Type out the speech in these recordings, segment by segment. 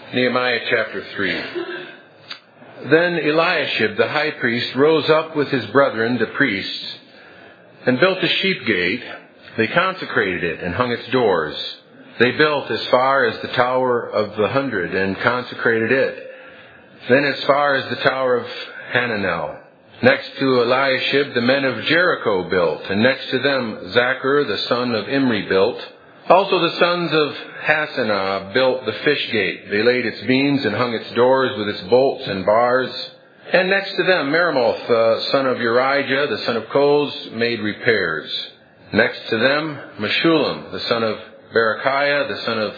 Nehemiah chapter 3. Then Eliashib the high priest rose up with his brethren the priests, and built a sheep gate. They consecrated it and hung its doors. They built as far as the Tower of the 100 and consecrated it. Then as far as the Tower of Hananel. Next to Eliashib the men of Jericho built, and next to them Zachar the son of Imri built. Also the sons of Hassenaah built the fish gate. They laid its beams and hung its doors with its bolts and bars. And next to them Meremoth the son of Urijah the son of Koz made repairs. Next to them Meshullam the son of Berechiah the son of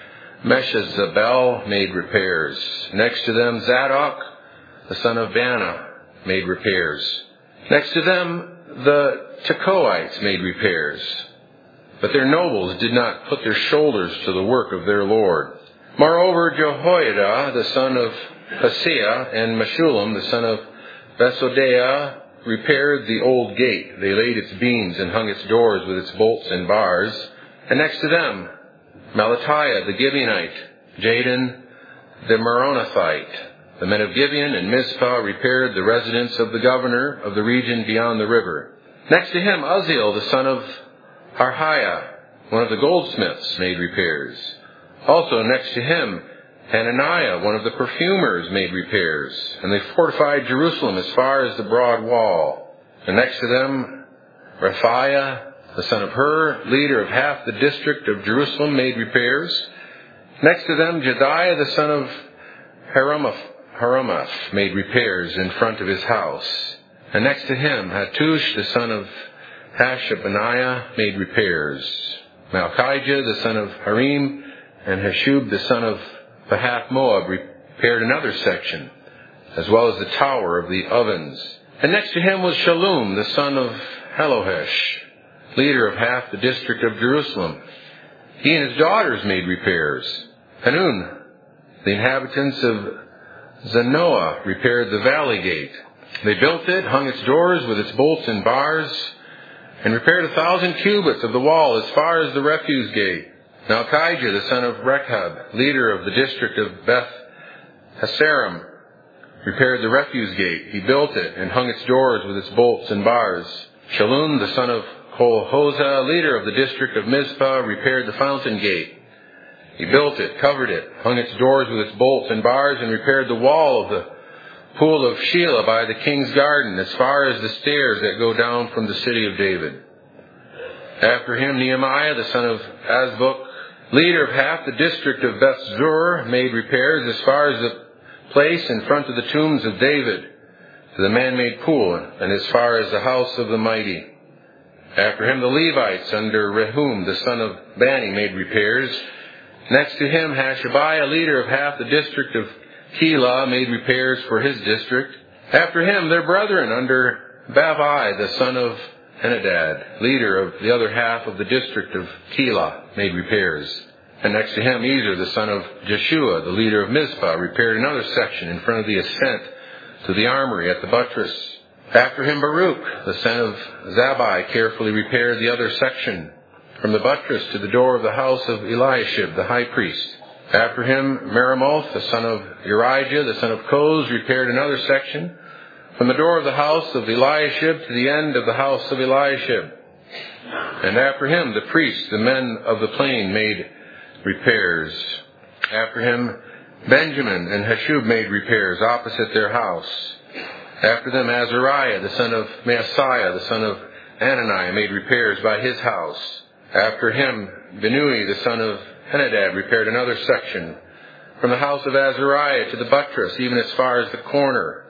Meshezabel made repairs. Next to them Zadok the son of Bana made repairs. Next to them the Tekoites made repairs. But their nobles did not put their shoulders to the work of their Lord. Moreover, Jehoiada, the son of Paseah, and Meshullam, the son of Besodeiah, repaired the old gate. They laid its beams and hung its doors with its bolts and bars. And next to them, Melatiah the Gibeonite, Jadon the Meronothite. The men of Gibeon and Mizpah repaired the residence of the governor of the region beyond the river. Next to him, Uzziel, the son of Harhiah, one of the goldsmiths, made repairs. Also next to him, Hananiah, one of the perfumers, made repairs. And they fortified Jerusalem as far as the broad wall. And next to them, Rephaiah, the son of Hur, leader of half the district of Jerusalem, made repairs. Next to them, Jediah, the son of Harumaph, made repairs in front of his house. And next to him, Hattush, the son of Hashabaniah, made repairs. Malchijah, the son of Harim, and Hashub, the son of Pahath Moab, repaired another section, as well as the tower of the ovens. And next to him was Shallum, the son of Helohesh, leader of half the district of Jerusalem. He and his daughters made repairs. Hanun, the inhabitants of Zanoah, repaired the valley gate. They built it, hung its doors with its bolts and bars, and repaired 1,000 cubits of the wall as far as the refuse gate. Malchijah, the son of Rechab, leader of the district of Beth Hasarim, repaired the refuse gate. He built it and hung its doors with its bolts and bars. Shallum, the son of Colhozah, leader of the district of Mizpah, repaired the fountain gate. He built it, covered it, hung its doors with its bolts and bars, and repaired the wall of the pool of Shelah by the king's garden, as far as the stairs that go down from the city of David. After him, Nehemiah, the son of Azbuk, leader of half the district of Beth-zur, made repairs as far as the place in front of the tombs of David, to the man-made pool, and as far as the house of the mighty. After him, the Levites under Rehum, the son of Bani, made repairs. Next to him, Hashabiah, leader of half the district of Keilah, made repairs for his district. After him, their brethren under Bavai, the son of Henadad, leader of the other half of the district of Keilah, made repairs. And next to him, Ezer, the son of Jeshua, the leader of Mizpah, repaired another section in front of the ascent to the armory at the buttress. After him, Baruch, the son of Zabbai, carefully repaired the other section from the buttress to the door of the house of Eliashib, the high priest. After him, Meremoth, the son of Urijah, the son of Koz, repaired another section from the door of the house of Eliashib to the end of the house of Eliashib. And after him, the priests, the men of the plain, made repairs. After him, Benjamin and Hashub made repairs opposite their house. After them, Azariah, the son of Maaseiah, the son of Ananiah, made repairs by his house. After him, Binnui, the son of Henadad, repaired another section from the house of Azariah to the buttress, even as far as the corner.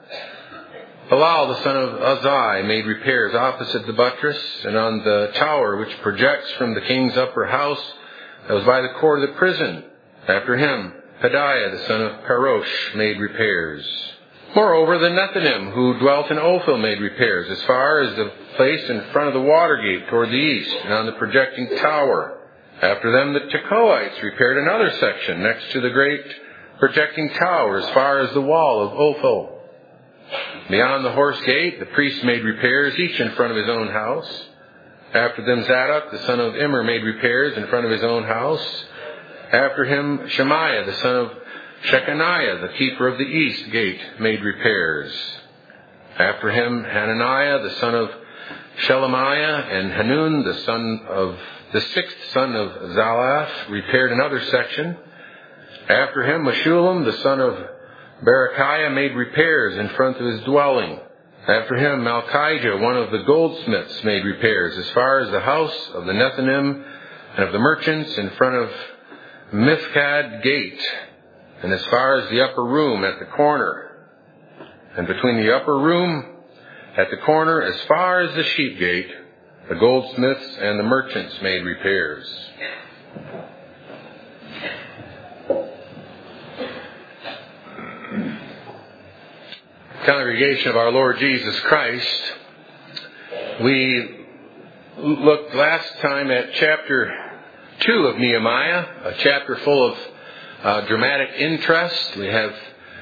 Halal, the son of Uzai, made repairs opposite the buttress and on the tower which projects from the king's upper house that was by the court of the prison. After him, Pedaiah, the son of Parosh, made repairs. Moreover, the Nethinim, who dwelt in Ophel, made repairs as far as the place in front of the water gate toward the east and on the projecting tower. After them, the Tekoites repaired another section next to the great projecting tower as far as the wall of Ophel. Beyond the horse gate, the priests made repairs, each in front of his own house. After them, Zadok, the son of Immer, made repairs in front of his own house. After him, Shemaiah, the son of Shechaniah, the keeper of the east gate, made repairs. After him, Hananiah, the son of Shelemiah, and Hanun, the sixth son of Zalaph, repaired another section. After him, Meshullam, the son of Berechiah, made repairs in front of his dwelling. After him, Malchijah, one of the goldsmiths, made repairs as far as the house of the Nethinim and of the merchants in front of Mifkad gate, and as far as the upper room at the corner. And between the upper room at the corner, as far as the sheep gate, the goldsmiths and the merchants made repairs. Congregation of our Lord Jesus Christ, we looked last time at chapter 2 of Nehemiah, a chapter full of dramatic interest. We have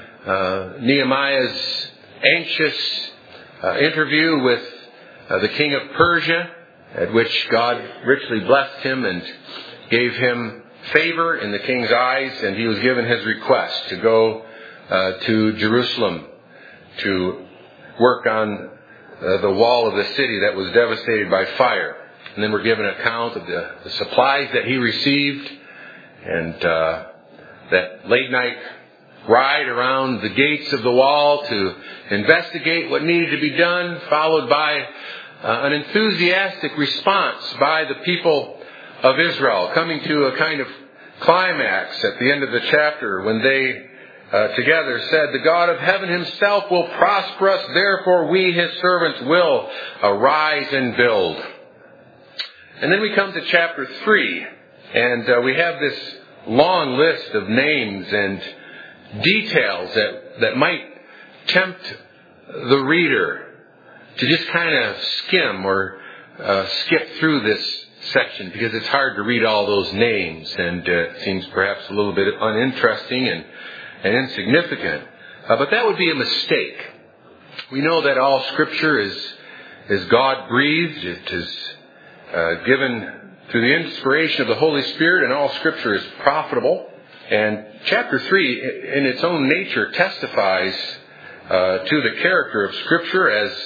Nehemiah's anxious interview with the king of Persia, at which God richly blessed him and gave him favor in the king's eyes, and he was given his request to go to Jerusalem to work on the wall of the city that was devastated by fire. And then we're given an account of the supplies that he received, and that late night ride around the gates of the wall to investigate what needed to be done, followed by an enthusiastic response by the people of Israel, coming to a kind of climax at the end of the chapter when they together said, "The God of heaven himself will prosper us, therefore we, his servants, will arise and build." And then we come to chapter 3, and we have this long list of names and details that might tempt the reader to just kind of skim or skip through this section, because it's hard to read all those names, and it seems perhaps a little bit uninteresting and insignificant. But that would be a mistake. We know that all Scripture is God-breathed. It is given through the inspiration of the Holy Spirit, and all Scripture is profitable. And chapter 3, in its own nature, testifies to the character of Scripture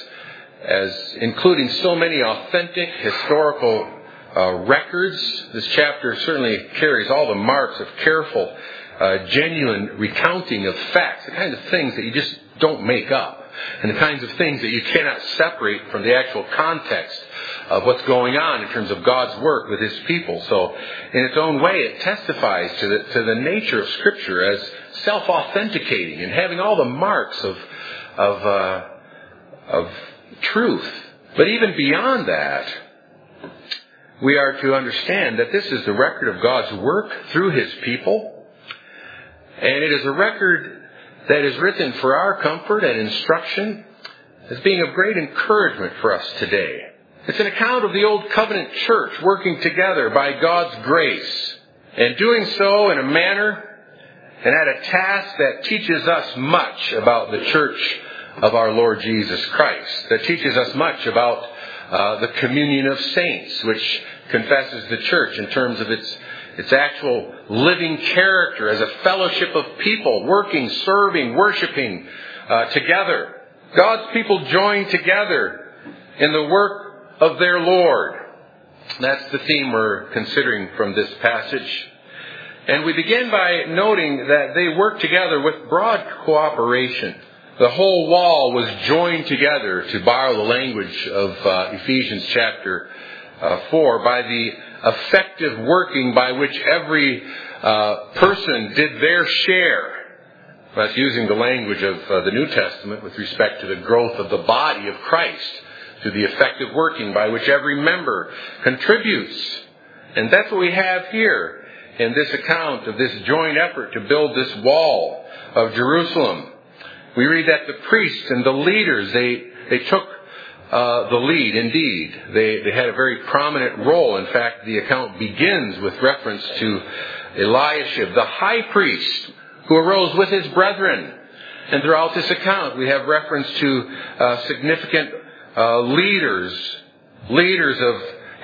as including so many authentic historical records. This chapter certainly carries all the marks of careful, genuine recounting of facts, the kinds of things that you just don't make up, and the kinds of things that you cannot separate from the actual context of what's going on in terms of God's work with His people. So, in its own way, it testifies to the nature of Scripture as self-authenticating and having all the marks of truth. But even beyond that, we are to understand that this is the record of God's work through His people. And it is a record that is written for our comfort and instruction, as being of great encouragement for us today. It's an account of the Old Covenant church working together by God's grace, and doing so in a manner and at a task that teaches us much about the church of our Lord Jesus Christ, that teaches us much about the communion of saints, which confesses the church in terms of its actual living character as a fellowship of people working, serving, worshiping together. God's people join together in the work of their Lord. That's the theme we're considering from this passage. And we begin by noting that they work together with broad cooperation. The whole wall was joined together, to borrow the language of Ephesians chapter 4, by the effective working by which every person did their share. That's using the language of the New Testament with respect to the growth of the body of Christ, through the effective working by which every member contributes. And that's what we have here in this account of this joint effort to build this wall of Jerusalem. We read that the priests and the leaders, they took the lead, indeed. They had a very prominent role. In fact, the account begins with reference to Eliashib, the high priest, who arose with his brethren. And throughout this account, we have reference to significant leaders of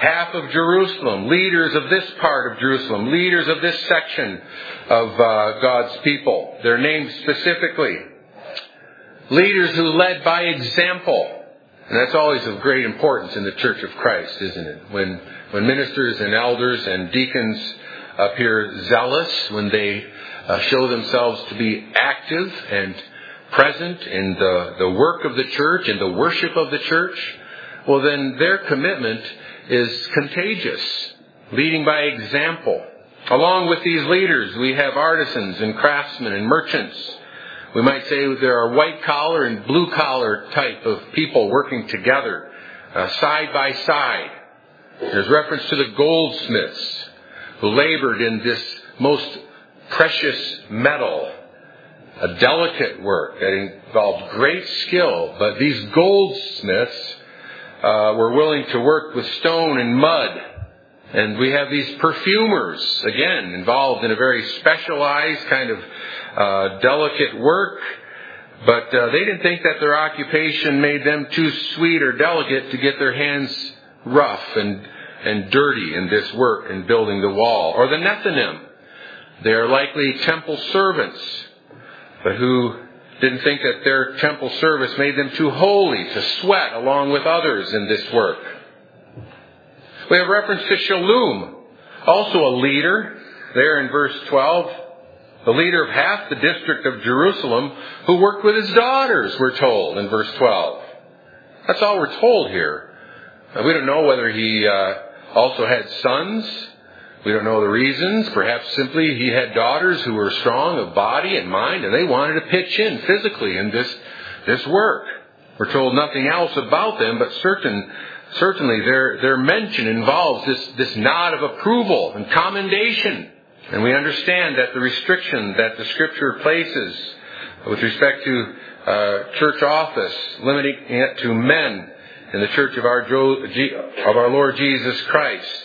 half of Jerusalem, leaders of this part of Jerusalem, leaders of this section of God's people. They're named specifically. Leaders who led by example. And that's always of great importance in the Church of Christ, isn't it? When ministers and elders and deacons appear zealous, when they show themselves to be active and present in the work of the church and the worship of the church, well then their commitment is contagious, leading by example. Along with these leaders, we have artisans and craftsmen and merchants. We might say there are white-collar and blue-collar type of people working together, side by side. There's reference to the goldsmiths who labored in this most precious metal, a delicate work that involved great skill. But these goldsmiths were willing to work with stone and mud. And we have these perfumers, again, involved in a very specialized kind of delicate work. But they didn't think that their occupation made them too sweet or delicate to get their hands rough and dirty in this work in building the wall. Or the Nethinim. They are likely temple servants, but who didn't think that their temple service made them too holy to sweat along with others in this work. We have reference to Shallum, also a leader, there in verse 12. The leader of half the district of Jerusalem, who worked with his daughters, we're told in verse 12. That's all we're told here. We don't know whether he also had sons. We don't know the reasons. Perhaps simply he had daughters who were strong of body and mind, and they wanted to pitch in physically in this work. We're told nothing else about them, but certainly their mention involves this nod of approval and commendation. And we understand that the restriction that the Scripture places with respect to church office, limiting it to men in the church of our Lord Jesus Christ,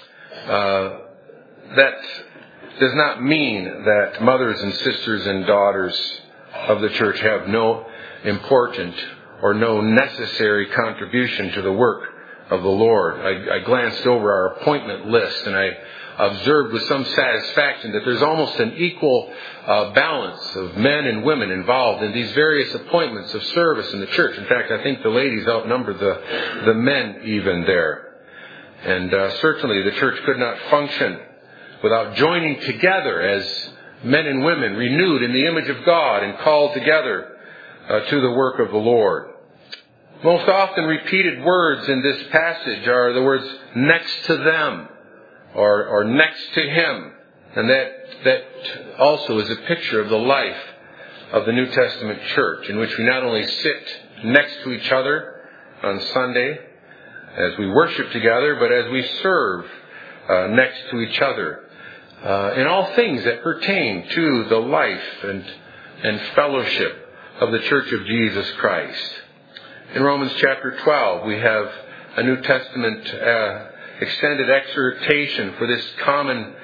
that does not mean that mothers and sisters and daughters of the church have no important or no necessary contribution to the work of the Lord. I glanced over our appointment list and I observed with some satisfaction that there's almost an equal balance of men and women involved in these various appointments of service in the church. In fact, I think the ladies outnumber the men even there. And certainly the church could not function without joining together as men and women renewed in the image of God and called together to the work of the Lord. Most often repeated words in this passage are the words next to them or next to him. And that also is a picture of the life of the New Testament church, in which we not only sit next to each other on Sunday as we worship together, but as we serve next to each other in all things that pertain to the life and fellowship of the Church of Jesus Christ. In Romans chapter 12, we have a New Testament extended exhortation for this common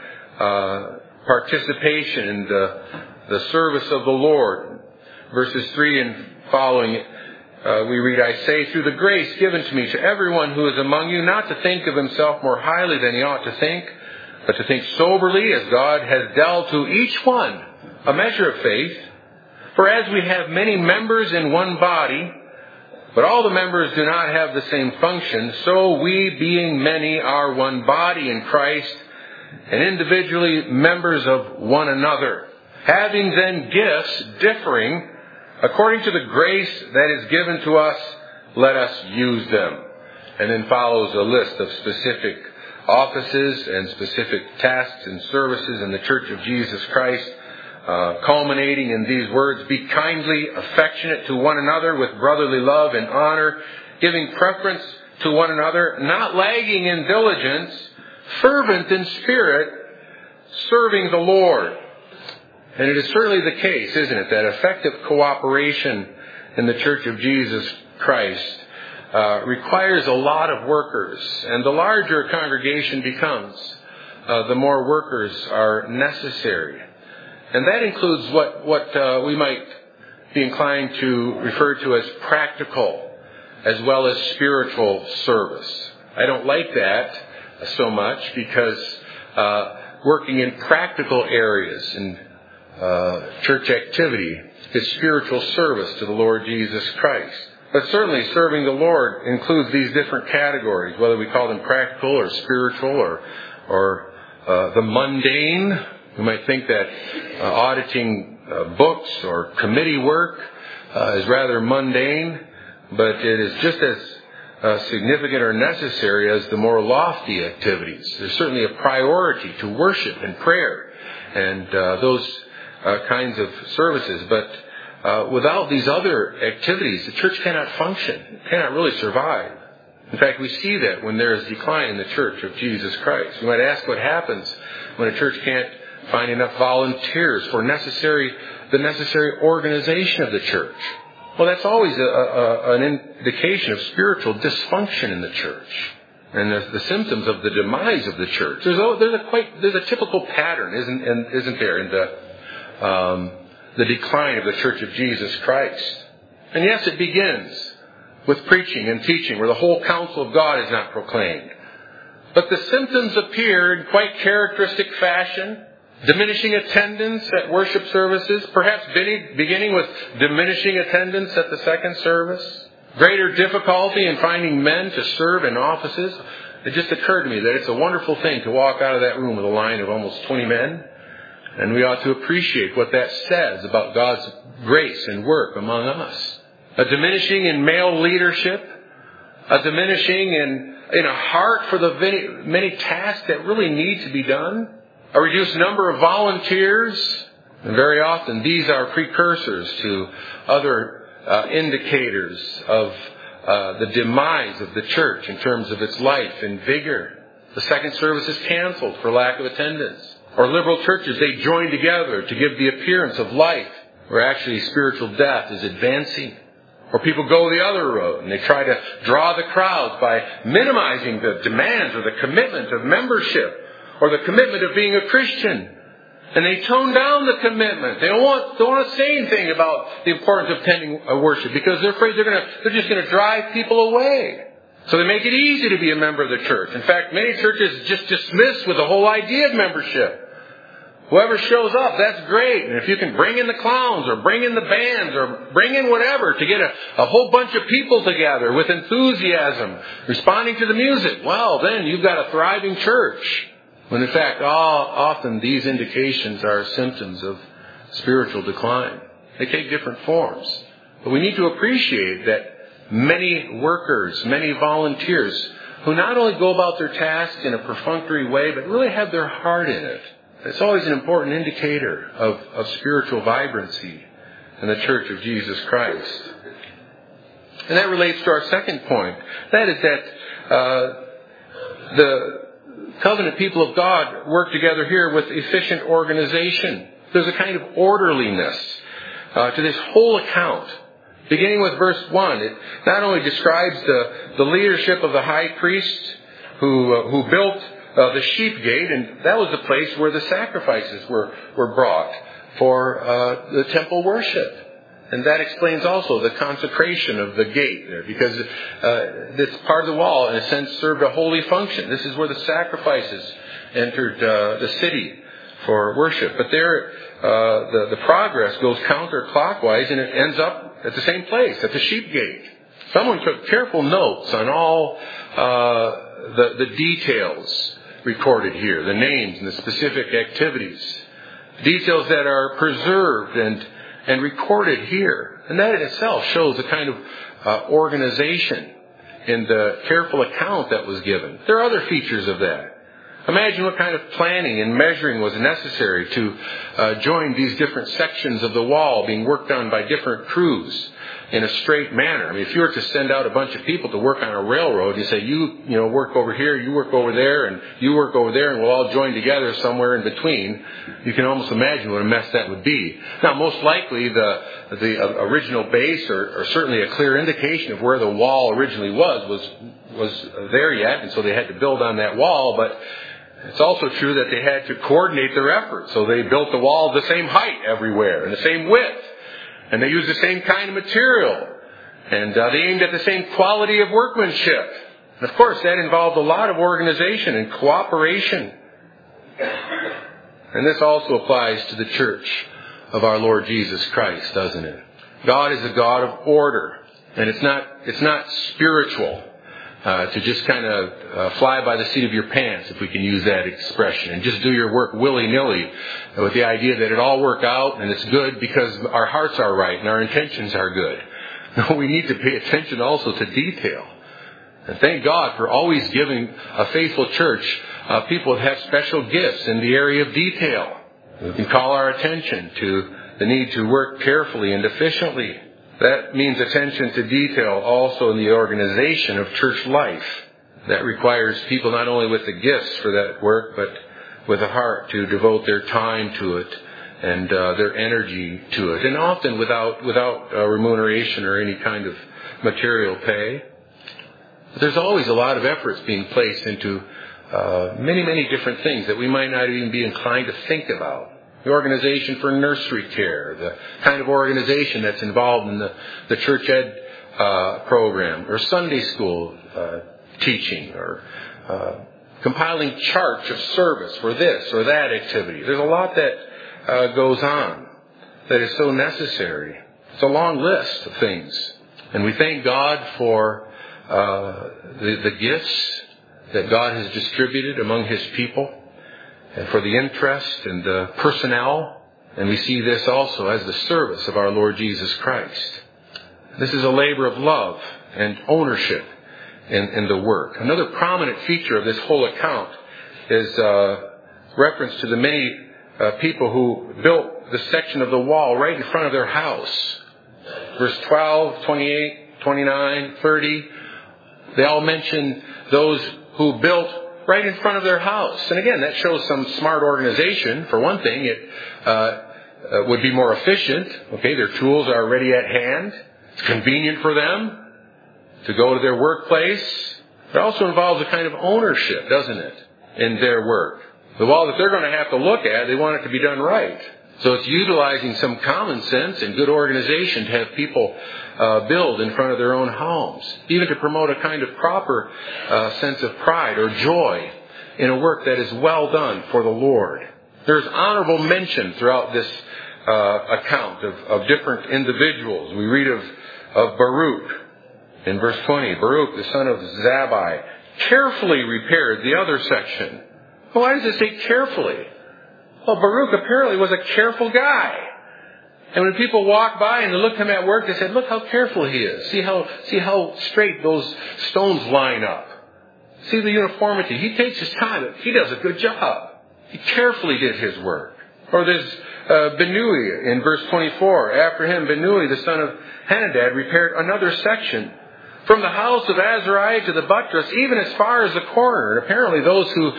participation in the service of the Lord. Verses 3 and following, we read, I say, through the grace given to me to everyone who is among you, not to think of himself more highly than he ought to think, but to think soberly as God has dealt to each one a measure of faith. For as we have many members in one body, but all the members do not have the same function, so we, being many, are one body in Christ, and individually members of one another. Having then gifts differing according to the grace that is given to us, let us use them. And then follows a list of specific offices and specific tasks and services in the Church of Jesus Christ, culminating in these words, be kindly affectionate to one another with brotherly love and honor, giving preference to one another, not lagging in diligence, fervent in spirit, serving the Lord. And it is certainly the case, isn't it, that effective cooperation in the Church of Jesus Christ requires a lot of workers. And the larger a congregation becomes, the more workers are necessary. And that includes what we might be inclined to refer to as practical as well as spiritual service. I don't like that so much because working in practical areas in church activity is spiritual service to the Lord Jesus Christ. But certainly serving the Lord includes these different categories, whether we call them practical or spiritual or the mundane. You might think that auditing books or committee work is rather mundane, but it is just as significant or necessary as the more lofty activities. There's certainly a priority to worship and prayer and those kinds of services. But without these other activities, the church cannot function, cannot really survive. In fact, we see that when there is decline in the Church of Jesus Christ. You might ask what happens when a church can't find enough volunteers for the necessary organization of the church. Well, that's always an indication of spiritual dysfunction in the church, and the symptoms of the demise of the church. There's a typical pattern, isn't there, in the decline of the Church of Jesus Christ. And yes, it begins with preaching and teaching, where the whole counsel of God is not proclaimed. But the symptoms appear in quite characteristic fashion. Diminishing attendance at worship services, perhaps beginning with diminishing attendance at the second service. Greater difficulty in finding men to serve in offices. It just occurred to me that it's a wonderful thing to walk out of that room with a line of almost 20 men. And we ought to appreciate what that says about God's grace and work among us. A diminishing in male leadership. A diminishing in a heart for the many tasks that really need to be done. A reduced number of volunteers, and very often these are precursors to other indicators of the demise of the church in terms of its life and vigor. The second service is canceled for lack of attendance. Or liberal churches, they join together to give the appearance of life, where actually spiritual death is advancing. Or people go the other road and they try to draw the crowds by minimizing the demands or the commitment of membership, or the commitment of being a Christian. And they tone down the commitment. They don't want to say anything about the importance of attending a worship because they're afraid they're just going to drive people away. So they make it easy to be a member of the church. In fact, many churches just dismiss with the whole idea of membership. Whoever shows up, that's great. And if you can bring in the clowns or bring in the bands or bring in whatever to get a whole bunch of people together with enthusiasm, responding to the music, well, then you've got a thriving church. When in fact, often these indications are symptoms of spiritual decline. They take different forms. But we need to appreciate that many workers, many volunteers, who not only go about their tasks in a perfunctory way, but really have their heart in it. It's always an important indicator of spiritual vibrancy in the Church of Jesus Christ. And that relates to our second point. That is that the covenant people of God work together here with efficient organization. There's a kind of orderliness to this whole account. Beginning with verse 1, it not only describes the leadership of the high priest who built the sheep gate, and that was the place where the sacrifices were brought for the temple worship. And that explains also the consecration of the gate there, because this part of the wall, in a sense, served a holy function. This is where the sacrifices entered the city for worship. But there, the progress goes counterclockwise, and it ends up at the same place, at the sheep gate. Someone took careful notes on all the details recorded here, the names and the specific activities, details that are preserved and recorded here. And that in itself shows a kind of organization in the careful account that was given. There are other features of that. Imagine what kind of planning and measuring was necessary to join these different sections of the wall being worked on by different crews in a straight manner. I mean, if you were to send out a bunch of people to work on a railroad, you say, you work over here, you work over there, and you work over there, and we'll all join together somewhere in between. You can almost imagine what a mess that would be. Now, most likely, the original base, or certainly a clear indication of where the wall originally was there yet, and so they had to build on that wall, but it's also true that they had to coordinate their efforts. So they built the wall the same height everywhere and the same width. And they used the same kind of material. And they aimed at the same quality of workmanship. And of course, that involved a lot of organization and cooperation. And this also applies to the church of our Lord Jesus Christ, doesn't it? God is a God of order. And it's not spiritual to just kind of fly by the seat of your pants, if we can use that expression, and just do your work willy-nilly with the idea that it all work out and it's good because our hearts are right and our intentions are good. No, we need to pay attention also to detail. And thank God for always giving a faithful church people that have special gifts in the area of detail. We can call our attention to the need to work carefully and efficiently. That means attention to detail also in the organization of church life. That requires people not only with the gifts for that work, but with a heart to devote their time to it and their energy to it. And often without remuneration or any kind of material pay. But there's always a lot of efforts being placed into many, many different things that we might not even be inclined to think about. The organization for nursery care, the kind of organization that's involved in the church ed program, or Sunday school teaching, or compiling charts of service for this or that activity. There's a lot that goes on that is so necessary. It's a long list of things. And we thank God for the gifts that God has distributed among His people, and for the interest and the personnel. And we see this also as the service of our Lord Jesus Christ. This is a labor of love and ownership in the work. Another prominent feature of this whole account is reference to the many people who built the section of the wall right in front of their house. Verse 12, 28, 29, 30, they all mention those who built right in front of their house. And again, that shows some smart organization. For one thing, it would be more efficient. Okay, their tools are ready at hand. It's convenient for them to go to their workplace. It also involves a kind of ownership, doesn't it, in their work. The wall that they're going to have to look at, they want it to be done right. So it's utilizing some common sense and good organization to have people build in front of their own homes, even to promote a kind of proper sense of pride or joy in a work that is well done for the Lord. There's honorable mention throughout this account of different individuals. We read of Baruch in verse 20. Baruch, the son of Zabbai, carefully repaired the other section. Well, why does it say carefully? Well, Baruch apparently was a careful guy. And when people walked by and they looked at him at work, they said, look how careful he is. See how straight those stones line up. See the uniformity. He takes his time. He does a good job. He carefully did his work. Or there's Benui in verse 24. After him, Benui, the son of Henadad, repaired another section from the house of Azariah to the buttress, even as far as the corner. And apparently those who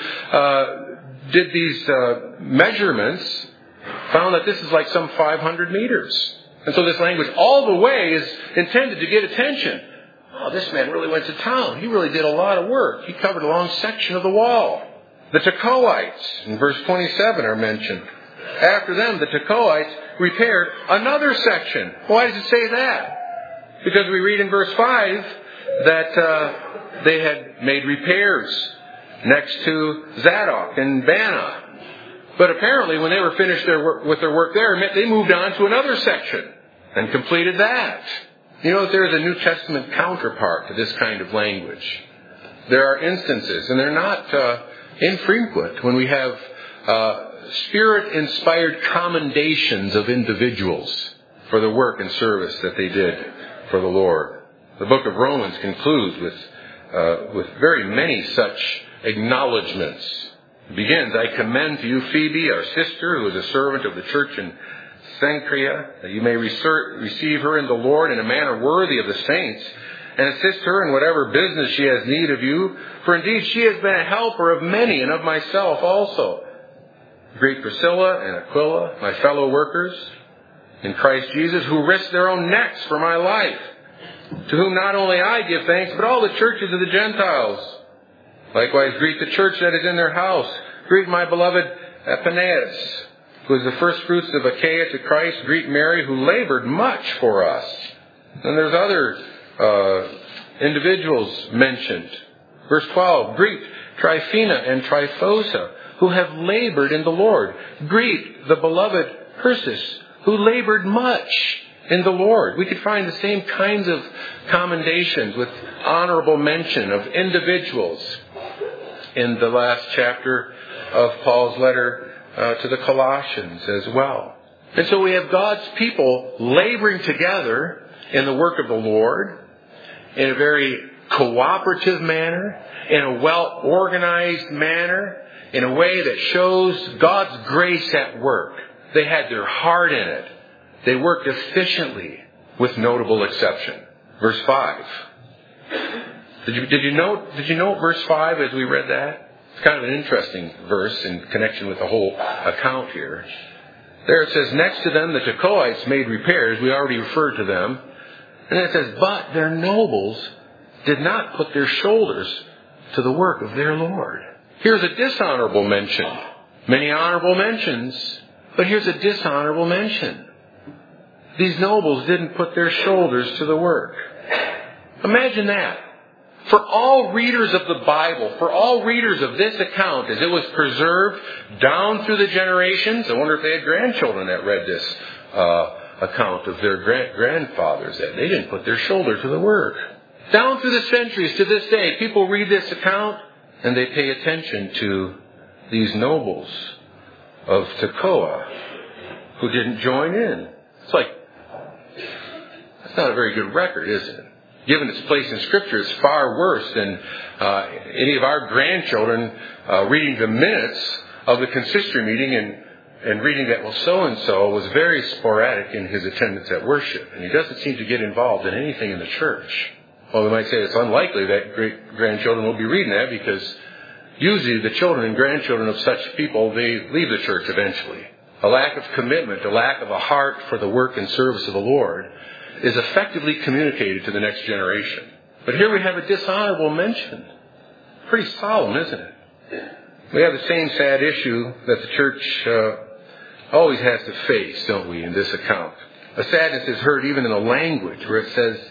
did these measurements found that this is like some 500 meters. And so this language all the way is intended to get attention. Oh, this man really went to town. He really did a lot of work. He covered a long section of the wall. The Tekoites in verse 27 are mentioned. After them, the Tekoites repaired another section. Why does it say that? Because we read in verse 5 that they had made repairs next to Zadok and Bana. But apparently when they were finished with their work there, they moved on to another section and completed that. You know that there is a New Testament counterpart to this kind of language. There are instances, and they're not infrequent, when we have Spirit-inspired commendations of individuals for the work and service that they did for the Lord. The book of Romans concludes with very many such acknowledgments. It begins, I commend to you Phoebe, our sister, who is a servant of the church in Cenchrea, that you may receive her in the Lord in a manner worthy of the saints, and assist her in whatever business she has need of you. For indeed she has been a helper of many, and of myself also. Greet Priscilla and Aquila, my fellow workers in Christ Jesus, who risked their own necks for my life, to whom not only I give thanks, but all the churches of the Gentiles. Likewise, greet the church that is in their house. Greet my beloved Epaenetus, who is the first fruits of Achaia to Christ. Greet Mary, who labored much for us. And there's other individuals mentioned Verse 12, greet Tryphena and Tryphosa, who have labored in the Lord. Greet the beloved Persis, who labored much in the Lord. We could find the same kinds of commendations with honorable mention of individuals in the last chapter of Paul's letter to the Colossians as well. And so we have God's people laboring together in the work of the Lord in a very cooperative manner, in a well-organized manner, in a way that shows God's grace at work. They had their heart in it. They worked efficiently, with notable exception. Verse 5. Did you note verse 5 as we read that? It's kind of an interesting verse in connection with the whole account here. There it says, next to them the Tekoites made repairs. We already referred to them. And then it says, but their nobles did not put their shoulders to the work of their Lord. Here's a dishonorable mention. Many honorable mentions, but here's a dishonorable mention. These nobles didn't put their shoulders to the work. Imagine that. For all readers of the Bible, for all readers of this account, as it was preserved down through the generations, I wonder if they had grandchildren that read this account of their grandfathers, that they didn't put their shoulder to the work. Down through the centuries to this day, people read this account and they pay attention to these nobles of Tekoa who didn't join in. It's like, that's not a very good record, is it? Given its place in Scripture, it's far worse than any of our grandchildren reading the minutes of the consistory meeting and reading that, well, so-and-so was very sporadic in his attendance at worship, and he doesn't seem to get involved in anything in the church. Well, we might say it's unlikely that great-grandchildren will be reading that, because usually the children and grandchildren of such people, they leave the church eventually. A lack of commitment, a lack of a heart for the work and service of the Lord is effectively communicated to the next generation. But here we have a dishonorable mention. Pretty solemn, isn't it? We have the same sad issue that the church always has to face, don't we, in this account. The sadness is heard even in the language where it says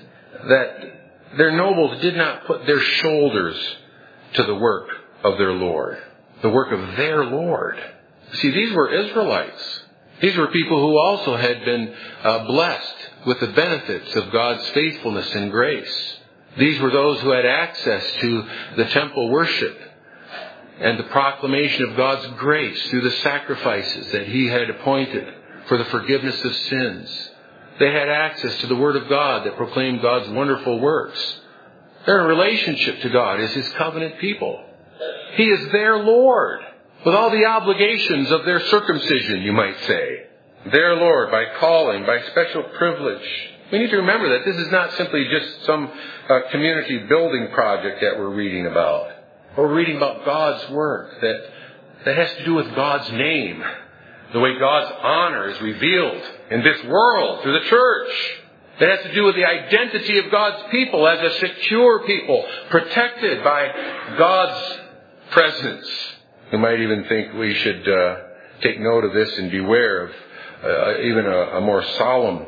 that their nobles did not put their shoulders to the work of their Lord. The work of their Lord. See, these were Israelites. These were people who also had been blessed with the benefits of God's faithfulness and grace. These were those who had access to the temple worship and the proclamation of God's grace through the sacrifices that He had appointed for the forgiveness of sins. They had access to the Word of God that proclaimed God's wonderful works. They're in relationship to God as His covenant people. He is their Lord, with all the obligations of their circumcision, you might say. Their Lord, by calling, by special privilege. We need to remember that this is not simply just some community building project that we're reading about. We're reading about God's work that has to do with God's name. The way God's honor is revealed in this world through the church. That has to do with the identity of God's people as a secure people, protected by God's presence. We might even think we should take note of this and beware of even a more solemn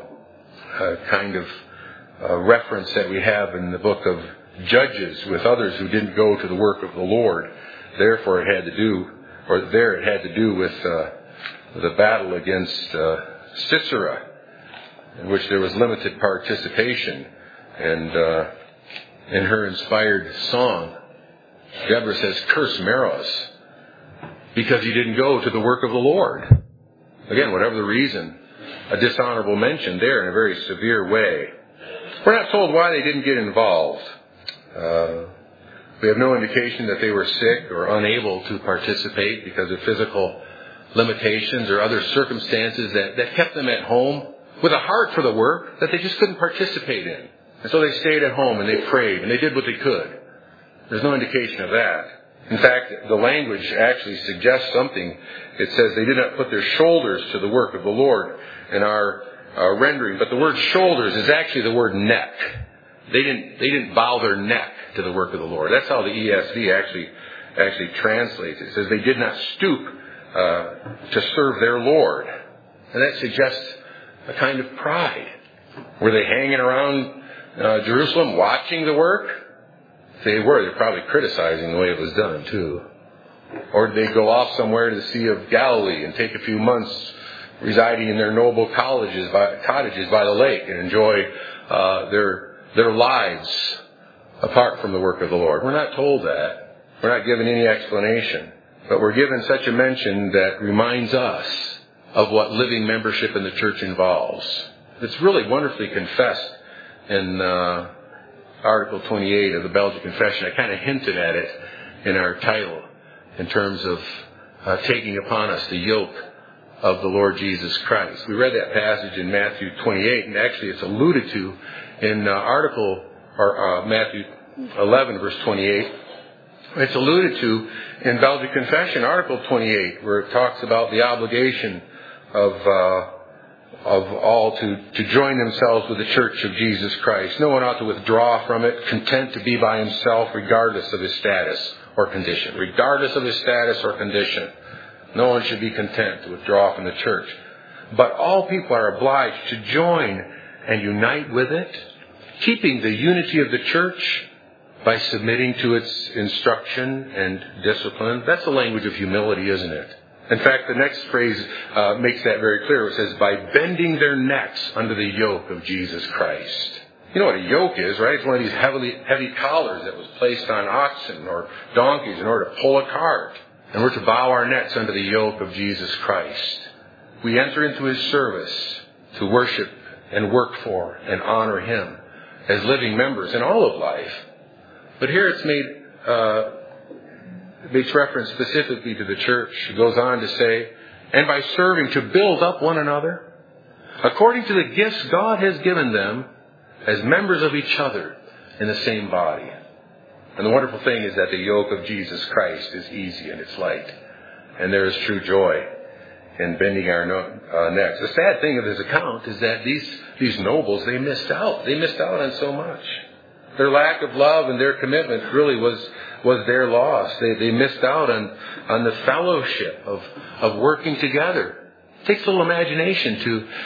kind of reference that we have in the book of Judges with others who didn't go to the work of the Lord. Therefore, it had to do with the battle against Sisera, in which there was limited participation. And in her inspired song, Deborah says, "Curse Meroz, because he didn't go to the work of the Lord." Again, whatever the reason, a dishonorable mention there in a very severe way. We're not told why they didn't get involved. We have no indication that they were sick or unable to participate because of physical limitations or other circumstances that kept them at home with a heart for the work that they just couldn't participate in. And so they stayed at home and they prayed and they did what they could. There's no indication of that. In fact, the language actually suggests something. It says they did not put their shoulders to the work of the Lord in our rendering. But the word shoulders is actually the word neck. They didn't bow their neck to the work of the Lord. That's how the ESV actually translates it. It says they did not stoop to serve their Lord. And that suggests a kind of pride. Were they hanging around Jerusalem watching the work? They're probably criticizing the way it was done, too. Or did they go off somewhere to the Sea of Galilee and take a few months residing in their noble cottages by the lake and enjoy their lives apart from the work of the Lord? We're not told that. We're not given any explanation. But we're given such a mention that reminds us of what living membership in the church involves. It's really wonderfully confessed in Article 28 of the Belgian Confession. I kind of hinted at it in our title in terms of taking upon us the yoke of the Lord Jesus Christ. We read that passage in Matthew 28, and actually it's alluded to in Matthew 11, verse 28. It's alluded to in Belgian Confession, Article 28, where it talks about the obligation of all to join themselves with the church of Jesus Christ. No one ought to withdraw from it, content to be by himself regardless of his status or condition. Regardless of his status or condition. No one should be content to withdraw from the church. But all people are obliged to join and unite with it, keeping the unity of the church by submitting to its instruction and discipline. That's the language of humility, isn't it? In fact, the next phrase makes that very clear. It says, by bending their necks under the yoke of Jesus Christ. You know what a yoke is, right? It's one of these heavy collars that was placed on oxen or donkeys in order to pull a cart. And we're to bow our necks under the yoke of Jesus Christ. We enter into His service to worship and work for and honor Him as living members in all of life. But here it's makes reference specifically to the church. It goes on to say, and by serving to build up one another, according to the gifts God has given them, as members of each other in the same body. And the wonderful thing is that the yoke of Jesus Christ is easy and it's light. And there is true joy in bending our necks. The sad thing of this account is that these nobles, they missed out. They missed out on so much. Their lack of love and their commitment really was their loss. They missed out on the fellowship of working together. It takes a little imagination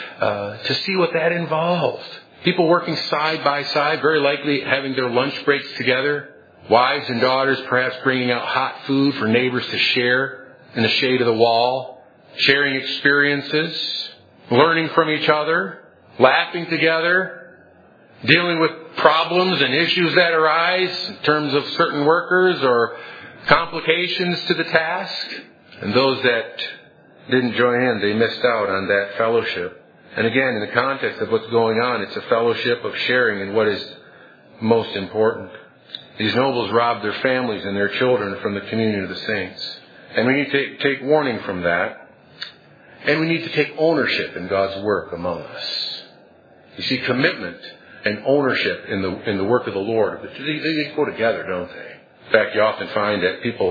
to see what that involved. People working side by side, very likely having their lunch breaks together. Wives and daughters perhaps bringing out hot food for neighbors to share in the shade of the wall. Sharing experiences, learning from each other, laughing together, dealing with problems and issues that arise in terms of certain workers or complications to the task. And those that didn't join in, they missed out on that fellowship. And again, in the context of what's going on, it's a fellowship of sharing in what is most important. These nobles robbed their families and their children from the communion of the saints. And we need to take warning from that. And we need to take ownership in God's work among us. You see, commitment and ownership in the work of the Lord, they go together, don't they? In fact, you often find that people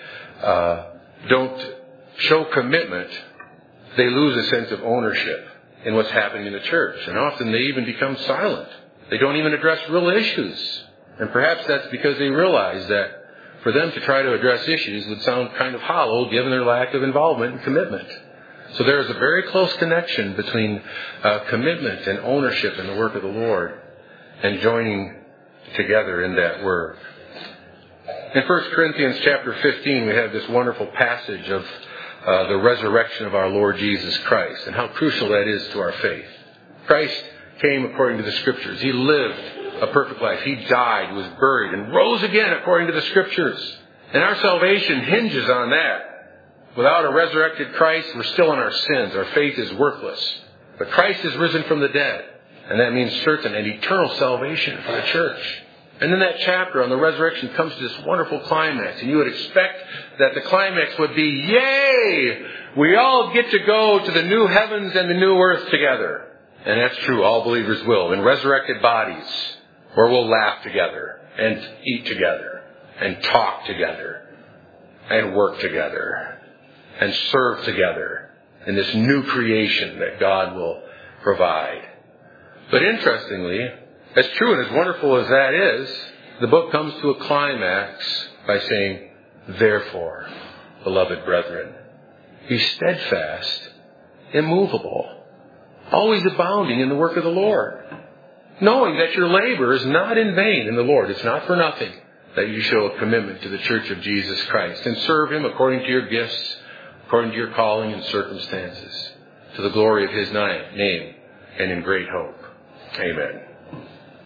that don't show commitment, they lose a sense of ownership in what's happening in the church. And often they even become silent. They don't even address real issues. And perhaps that's because they realize that for them to try to address issues would sound kind of hollow given their lack of involvement and commitment. So there is a very close connection between commitment and ownership in the work of the Lord and joining together in that work. In 1 Corinthians chapter 15, we have this wonderful passage of the resurrection of our Lord Jesus Christ and how crucial that is to our faith. Christ came according to the Scriptures. He lived a perfect life. He died, was buried, and rose again according to the Scriptures. And our salvation hinges on that. Without a resurrected Christ, we're still in our sins. Our faith is worthless. But Christ is risen from the dead. And that means certain and eternal salvation for the church. And then that chapter on the resurrection comes to this wonderful climax. And you would expect that the climax would be, yay! We all get to go to the new heavens and the new earth together. And that's true. All believers will. In resurrected bodies. Where we'll laugh together. And eat together. And talk together. And work together. And serve together in this new creation that God will provide. But interestingly, as true and as wonderful as that is, the book comes to a climax by saying, therefore, beloved brethren, be steadfast, immovable, always abounding in the work of the Lord, knowing that your labor is not in vain in the Lord. It's not for nothing. that you show a commitment to the Church of Jesus Christ and serve Him according to your gifts, according to your calling and circumstances, to the glory of His name and in great hope. Amen.